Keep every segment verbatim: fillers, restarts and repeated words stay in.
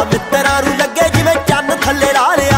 ਮਿੱਤਰਾਂ ਨੂੰ ਲੱਗੇ ਜਿਵੇਂ ਚੰਨ ਥੱਲੇ ਲਾ ਲਿਆ।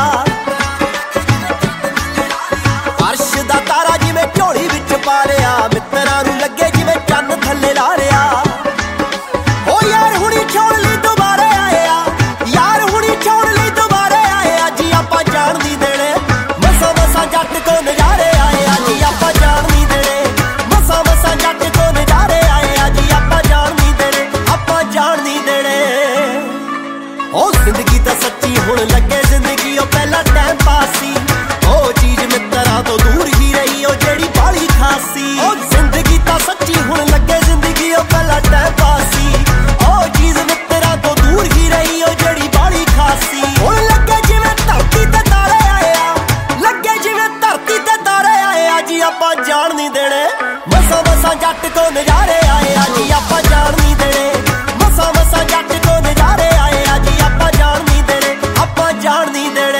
ਅਰਸ਼ ਦਾ ਤਾਰਾ ਜਿਵੇਂ ਝੋਲੀ ਵਿੱਚ ਪਾ ਲਿਆ। ਮਿੱਤਰਾਂ ਨੂੰ ਲੱਗੇ ਜਿਵੇਂ ਚੰਨ ਥੱਲੇ ਲਾ ਲਿਆ। ਓ ਯਾਰ ਹੁਣੀ ਛੋੜ ਲਈ ਦੁਬਾਰੇ ਆਏ ਆ, ਯਾਰ ਹੁਣੀ ਛੋੜ ਲਈ ਦੁਬਾਰੇ ਆਏ ਆ ਜੀ। ਆਪਾਂ ਜਾਣ ਨਹੀਂ ਦੇਣੇ ਮਸਾਂ ਮਸਾਂ ਜੱਟ ਕੋ ਨਜ਼ਾਰੇ ਆਏ ਆ ਜੀ। ਆਪਾਂ ਜਾਣ ਨਹੀਂ ਦੇਣੇ ਮਸਾਂ ਮਸਾਂ ਜੱਟ ਕੋ ਨਜ਼ਾਰੇ ਆਏ ਆ ਜੀ। ਆਪਾਂ ਜਾਣ ਨਹੀਂ ਦੇਣੇ, ਆਪਾਂ ਜਾਣ ਨਹੀਂ ਦੇਣੇ। ਓ ਜ਼ਿੰਦਗੀ ਤਾਂ ਸੱਚੀ ਹੁਣ ਲੱਗੇ ਜ਼ਿੰਦਗੀ ਉਹ ਪਹਿਲਾਂ ਟਾਈਮ ਪਾਸ ਸੀ। ਉਹ ਚੀਜ਼ ਮਿੱਤਰਾਂ ਤੋਂ ਦੂਰ ਹੀ ਰਹੀ ਉਹ ਜਿਹੜੀ ਬਾਹਲੀ ਖਾਸ ਸੀ। ਉਹ ਜ਼ਿੰਦਗੀ ਤਾਂ ਸੱਚੀ ਹੁਣ ਲੱਗੇ ਜ਼ਿੰਦਗੀ ਉਹ ਪਹਿਲਾਂ ਟਾਈਮ ਪਾਸ ਸੀ। ਉਹ ਚੀਜ਼ ਮਿੱਤਰਾਂ ਤੋਂ ਦੂਰ ਹੀ ਰਹੀ ਉਹ ਜਿਹੜੀ ਬਾਹਲੀ ਖਾਸ ਸੀ। ਹੁਣ ਲੱਗੇ ਜਿਵੇਂ ਧਰਤੀ ਤੇ ਤਾਰੇ ਆਏ ਆ, ਲੱਗੇ ਜਿਵੇਂ ਧਰਤੀ ਤੇ ਤਾਰੇ ਆਏ ਆ ਜੀ। ਆਪਾਂ ਜਾਣ ਨਹੀਂ ਦੇਣੇ ਮਸਾਂ ਮਸਾਂ ਜੱਟ ਕੋ ਨਜ਼ਾਰੇ ਆਏ ਆ ਜੀ। ਆਪਾਂ ਜਾਣ ਨਹੀਂ ਦੇਣੇ ਮਸਾਂ ਮਸਾਂ ਜੱਟ ਕੋ ਨਜ਼ਾਰੇ ਆਏ ਆ ਜੀ। ਆਪਾਂ ਜਾਣ ਨਹੀਂ ਦੇਣੇ, ਆਪਾਂ ਜਾਣ ਨਹੀਂ ਦੇਣੇ।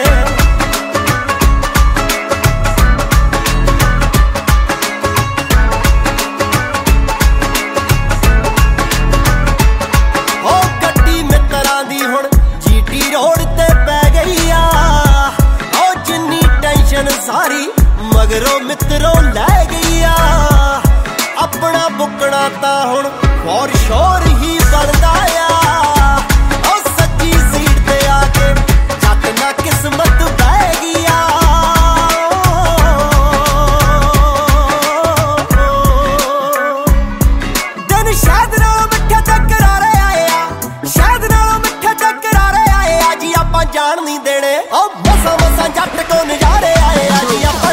ਸਾਰੀ ਮਗਰੋਂ ਮਿੱਤਰੋਂ ਲੈ ਗਈ ਆ। ਆਪਣਾ ਬੁੱਕਣਾ ਤਾਂ ਹੁਣ ਫੋਰ ਸ਼ੋਰ ਹੀ ਬਣਦਾ ਆ। ਉਹ ਸੱਚੀ ਸੀਟ ਤੇ ਆ ਕੇ ਜੱਟ ਨਾ ਕਿਸਮਤ ਬਹਿ ਗਿਆ। ਦਿਨ ਸ਼ਾਇਦ ਨਾਲੋਂ ਮਿੱਠੇ ਤੇ ਕਰਾਰੇ ਆਏ ਆ, ਸ਼ਾਇਦ ਨਾਲੋਂ ਮਿੱਠੇ ਤੇ ਕਰਾਰੇ ਆਏ ਆ ਜੀ। ਆਪਾਂ ਜਾਣ ਨਹੀਂ ਦੇਣੇ ਉਹ ਮਸਾਂ ਮਸਾਂ ਜੱਟ ਕੋ ਨਜ਼ਾਰੇ ਆਏ ਆ ਜੀ। ਆਪਾਂ